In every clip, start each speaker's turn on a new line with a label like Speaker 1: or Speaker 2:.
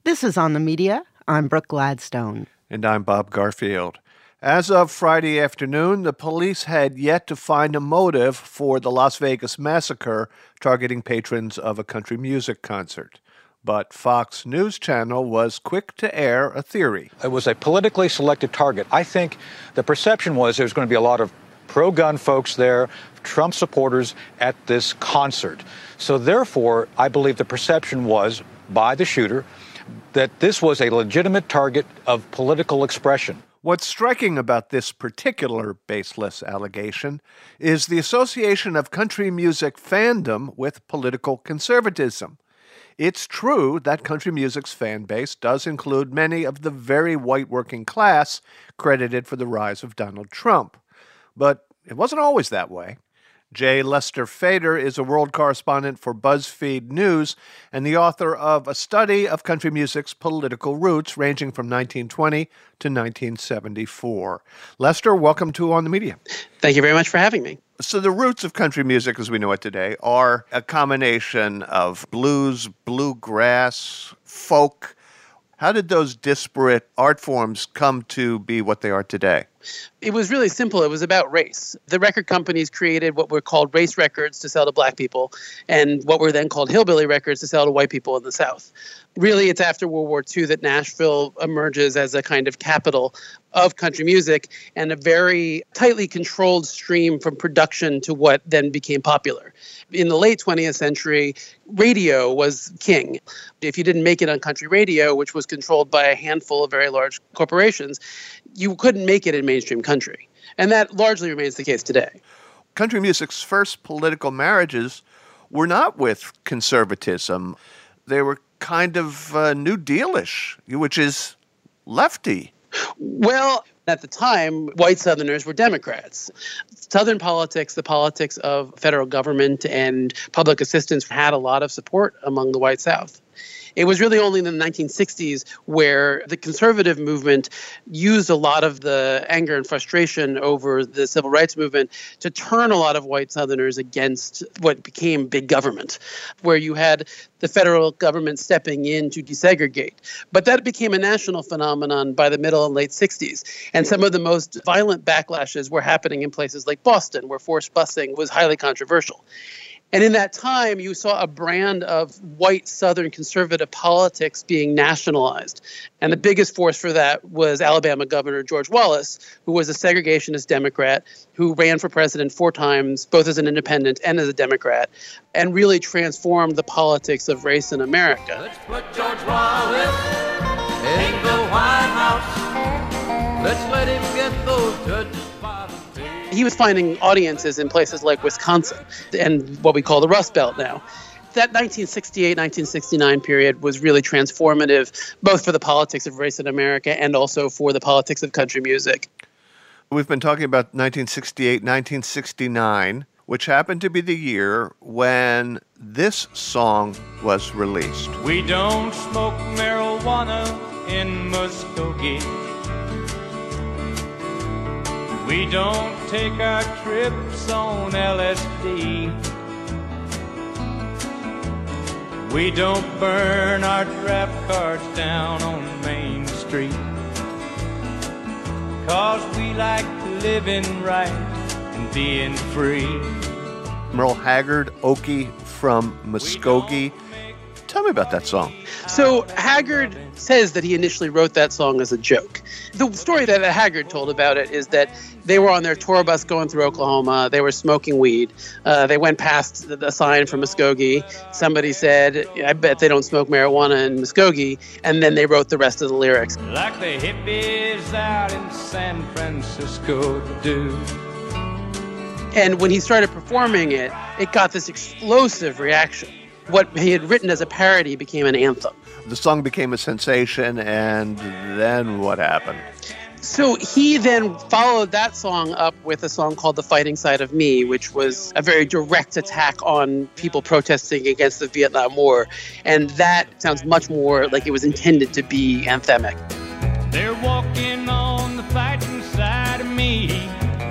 Speaker 1: This is On the Media. I'm Brooke Gladstone.
Speaker 2: And I'm Bob Garfield. As of Friday afternoon, the police had yet to find a motive for the Las Vegas massacre targeting patrons of a country music concert. But Fox News Channel was quick to air a theory.
Speaker 3: It was a politically selected target. I think the perception was there was going to be a lot of pro-gun folks there, Trump supporters at this concert. So therefore, I believe the perception was by the shooter that this was a legitimate target of political expression.
Speaker 2: What's striking about this particular baseless allegation is the association of country music fandom with political conservatism. It's true that country music's fan base does include many of the very white working class credited for the rise of Donald Trump. But it wasn't always that way. J. Lester Fader is a world correspondent for BuzzFeed News and the author of a study of country music's political roots ranging from 1920 to 1974. Lester, welcome to On the Media.
Speaker 4: Thank you very much for having me.
Speaker 2: So the roots of country music as we know it today are a combination of blues, bluegrass, folk. How did those disparate art forms come to be what they are today?
Speaker 4: It was really simple. It was about race. The record companies created what were called race records to sell to black people and what were then called hillbilly records to sell to white people in the South. Really, it's after World War II that Nashville emerges as a kind of capital of country music and a very tightly controlled stream from production to what then became popular. In the late 20th century, radio was king. If you didn't make it on country radio, which was controlled by a handful of very large corporations, you couldn't make it in mainstream country. And that largely remains the case today.
Speaker 2: Country music's first political marriages were not with conservatism. They were kind of New Deal-ish, which is lefty.
Speaker 4: Well, at the time, white Southerners were Democrats. Southern politics, the politics of federal government and public assistance, had a lot of support among the white South. It was really only in the 1960s where the conservative movement used a lot of the anger and frustration over the civil rights movement to turn a lot of white Southerners against what became big government, where you had the federal government stepping in to desegregate. But that became a national phenomenon by the middle and late 60s. And some of the most violent backlashes were happening in places like Boston, where forced busing was highly controversial. And in that time, you saw a brand of white Southern conservative politics being nationalized. And the biggest force for that was Alabama Governor George Wallace, who was a segregationist Democrat who ran for president 4 times, both as an independent and as a Democrat, and really transformed the politics of race in America.
Speaker 5: Let's put George Wallace in the White House. Let's let him get those judges by the face.
Speaker 4: He was finding audiences in places like Wisconsin and what we call the Rust Belt now. That 1968-1969 period was really transformative, both for the politics of race in America and also for the politics of country music.
Speaker 2: We've been talking about 1968, 1969, which happened to be the year when this song was released.
Speaker 6: We don't smoke marijuana in Muskogee. We don't take our trips on LSD. We don't burn our draft cards down on Main Street. 'Cause we like living right and being free.
Speaker 2: Merle Haggard, Okie from Muskogee. Tell me about that song.
Speaker 4: So Haggard says that he initially wrote that song as a joke. The story that Haggard told about it is that they were on their tour bus going through Oklahoma. They were smoking weed. They went past the sign from Muskogee. Somebody said, I bet they don't smoke marijuana in Muskogee. And then they wrote the rest of the lyrics.
Speaker 6: Like the hippies out in San Francisco do.
Speaker 4: And when he started performing it, it got this explosive reaction. What he had written as a parody became an anthem.
Speaker 2: The song became a sensation, and then what happened?
Speaker 4: So he then followed that song up with a song called The Fighting Side of Me, which was a very direct attack on people protesting against the Vietnam War. And that sounds much more like it was intended to be anthemic.
Speaker 6: They're walking on the fighting side of me,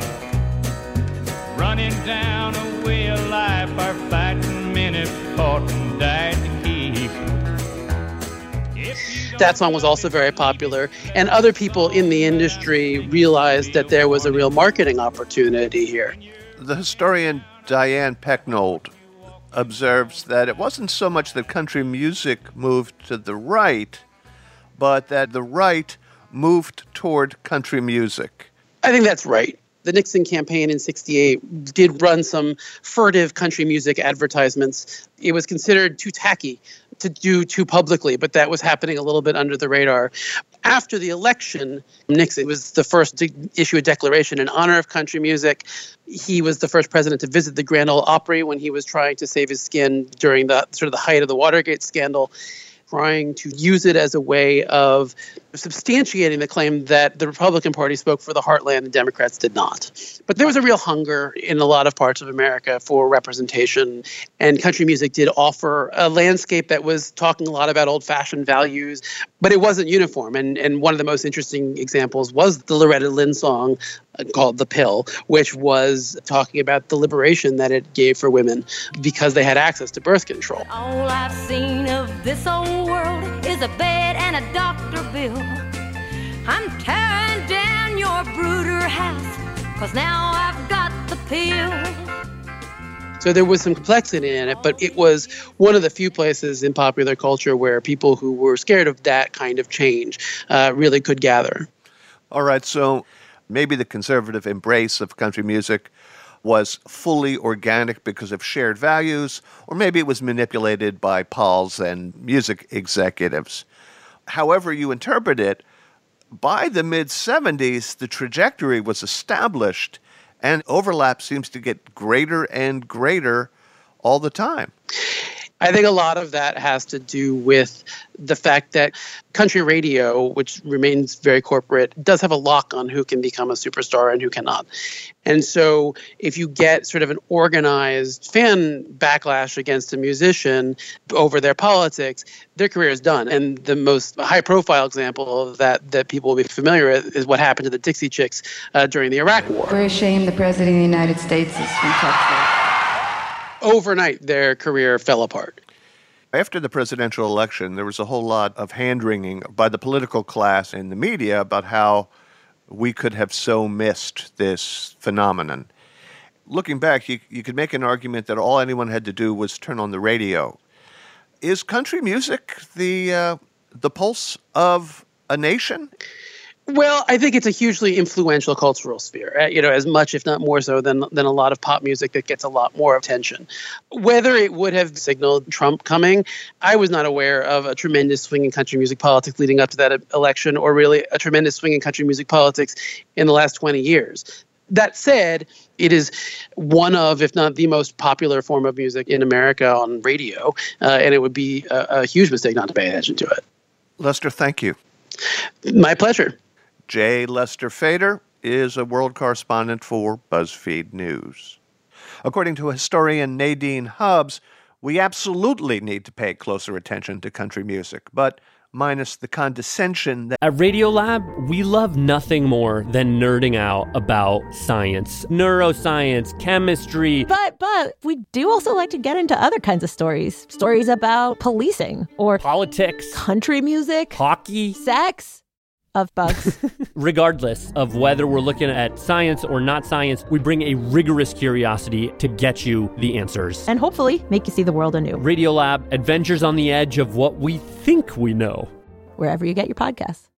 Speaker 6: running down a way of life our fighting men have fought and died to keep.
Speaker 4: That song was also very popular. And other people in the industry realized that there was a real marketing opportunity here.
Speaker 2: The historian Diane Pecknold observes that it wasn't so much that country music moved to the right, but that the right moved toward country music.
Speaker 4: I think that's right. The Nixon campaign in '68 did run some furtive country music advertisements. It was considered too tacky to do too publicly, but that was happening a little bit under the radar. After the election, Nixon was the first to issue a declaration in honor of country music. He was the first president to visit the Grand Ole Opry when he was trying to save his skin during the sort of the height of the Watergate scandal, trying to use it as a way of substantiating the claim that the Republican Party spoke for the heartland and Democrats did not. But there was a real hunger in a lot of parts of America for representation, and country music did offer a landscape that was talking a lot about old-fashioned values, but it wasn't uniform. And one of the most interesting examples was the Loretta Lynn song called The Pill, which was talking about the liberation that it gave for women because they had access to birth control.
Speaker 7: All I've seen of this old world is a bed and a doctor bill. I'm tearing down your brooder house, 'cause now I've got the pill.
Speaker 4: So there was some complexity in it, but it was one of the few places in popular culture where people who were scared of that kind of change really could gather.
Speaker 2: All right, so maybe the conservative embrace of country music was fully organic because of shared values, or maybe it was manipulated by pals and music executives. However you interpret it, by the mid-'70s, the trajectory was established, and overlap seems to get greater and greater all the time.
Speaker 4: I think a lot of that has to do with the fact that country radio, which remains very corporate, does have a lock on who can become a superstar and who cannot. And so if you get sort of an organized fan backlash against a musician over their politics, their career is done. And the most high-profile example of that people will be familiar with is what happened to the Dixie Chicks during the Iraq War.
Speaker 8: We're ashamed the President of the United States is from Texas.
Speaker 4: Overnight, their career fell apart.
Speaker 2: After the presidential election, there was a whole lot of hand-wringing by the political class and the media about how we could have so missed this phenomenon. Looking back, you could make an argument that all anyone had to do was turn on the radio. Is country music the pulse of a nation?
Speaker 4: Well, I think it's a hugely influential cultural sphere, as much, if not more so, than a lot of pop music that gets a lot more attention. Whether it would have signaled Trump coming, I was not aware of a tremendous swing in country music politics leading up to that election, or really a tremendous swing in country music politics in the last 20 years. That said, it is one of, if not the most popular form of music in America on radio, and it would be a huge mistake not to pay attention to it.
Speaker 2: Lester, thank you.
Speaker 4: My pleasure.
Speaker 2: J. Lester Fader is a world correspondent for BuzzFeed News. According to historian Nadine Hubbs, we absolutely need to pay closer attention to country music, but minus the condescension.
Speaker 9: At Radiolab, we love nothing more than nerding out about science, neuroscience, chemistry.
Speaker 10: But we do also like to get into other kinds of stories. Stories about policing or
Speaker 9: politics,
Speaker 10: country music,
Speaker 9: hockey,
Speaker 10: sex. Of bugs.
Speaker 9: Regardless of whether we're looking at science or not science, we bring a rigorous curiosity to get you the answers.
Speaker 10: And hopefully make you see the world anew.
Speaker 9: Radiolab, adventures on the edge of what we think we know.
Speaker 10: Wherever you get your podcasts.